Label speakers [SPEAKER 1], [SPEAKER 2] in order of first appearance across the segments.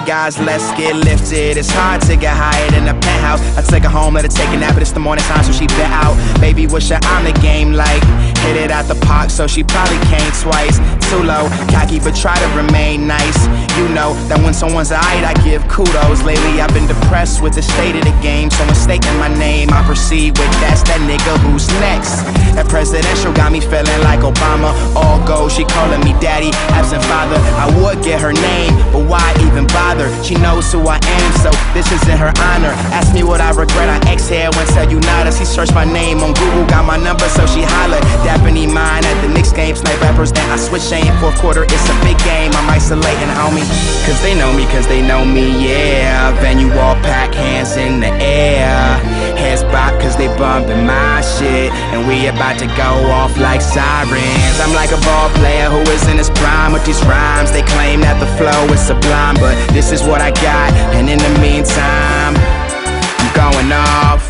[SPEAKER 1] guys, let's get lifted. It's hard to get higher than a penthouse. I take her home, let her take a nap, but it's the morning time, so she bet out. Baby, wish her on the game like hit it out the park, so she probably came twice. Too low, cocky, but try to remain nice. You know that when someone's alright, I give kudos. Lately, I've been depressed with the state of the game, so when stating my name, I proceed with that's that nigga who's next. That presidential got me feeling like Obama. All gold, she calling me daddy, absent father. I would get her name, but why even bother? She knows who I am, so this is in her honor. Ask me what I regret, I exhale and tell you nada. She searched my name on Google, got my number, so she hollered. Dapping mine at the Knicks game, snipe rappers, then I switch aim. Fourth quarter, it's a big game, I'm isolating, homie. Cause they know me, yeah. Venue all packed, hands in the air. Heads bop cause they bumping my shit, and we about to go off like sirens. I'm like a ball player who is in his prime with these rhymes. They claim that the flow is sublime, but this is what I got, and in the meantime, I'm going off.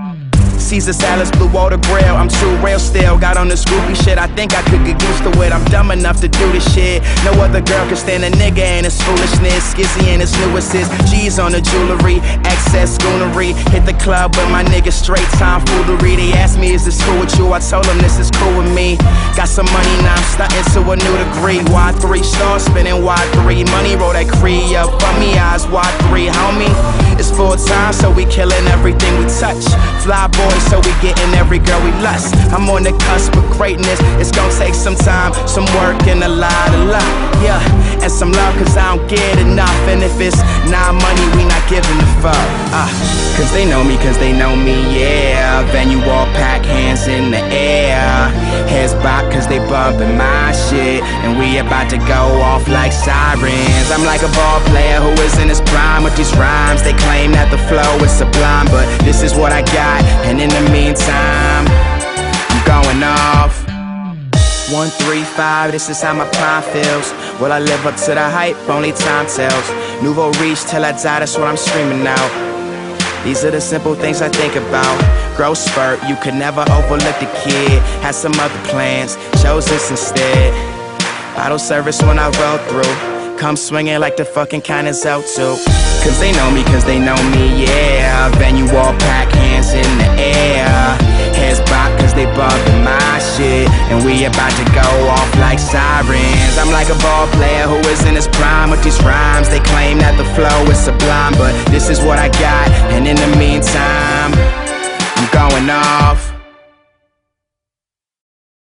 [SPEAKER 1] Caesar salads, blue water grill, I'm too real still. Got on this groupie shit, I think I could get used to it. I'm dumb enough to do this shit. No other girl can stand a nigga and his foolishness. Skizzy and his new assist, G's on the jewelry, excess schoonery. Hit the club with my niggas, straight time foolery. They asked me, is this cool with you? I told them this is cool with me. Got some money, now I'm stunting to a new degree. Y3 star spinning Y3. Money roll that Cree up, bummy eyes, Y3, homie. It's full time, so we killing everything we touch. Fly boys, so we getting every girl we lust. I'm on the cusp of greatness. It's gonna take some time, some work, and a lot of luck. Yeah, and some love, cause I don't get enough. And if it's not money, we not giving a fuck. Cause they know me, yeah. Venue all packed, hands in the air. Heads bop cause they bumping my shit, and we about to go off like sirens. I'm like a ball player who is in his prime with these rhymes. They claim that the flow is sublime, but this is what I got, and in the meantime, I'm going off. 135, this is how my prime feels. Will I live up to the hype? Only time tells. Nouveau reach till I die, that's what I'm screaming out. These are the simple things I think about. Growth spurt, you could never overlook the kid. Had some other plans, chose this instead. Bottle service when I roll through. Come swinging like the fucking kind of too. Cause they know me, yeah. Venue all packed, hands in the air. Heads bop cause they bumping my shit, and we about to go off like sirens. I'm like a ball player who is in his prime with these rhymes. They claim that the flow is sublime, but this is what I got, and in the meantime, I'm going off.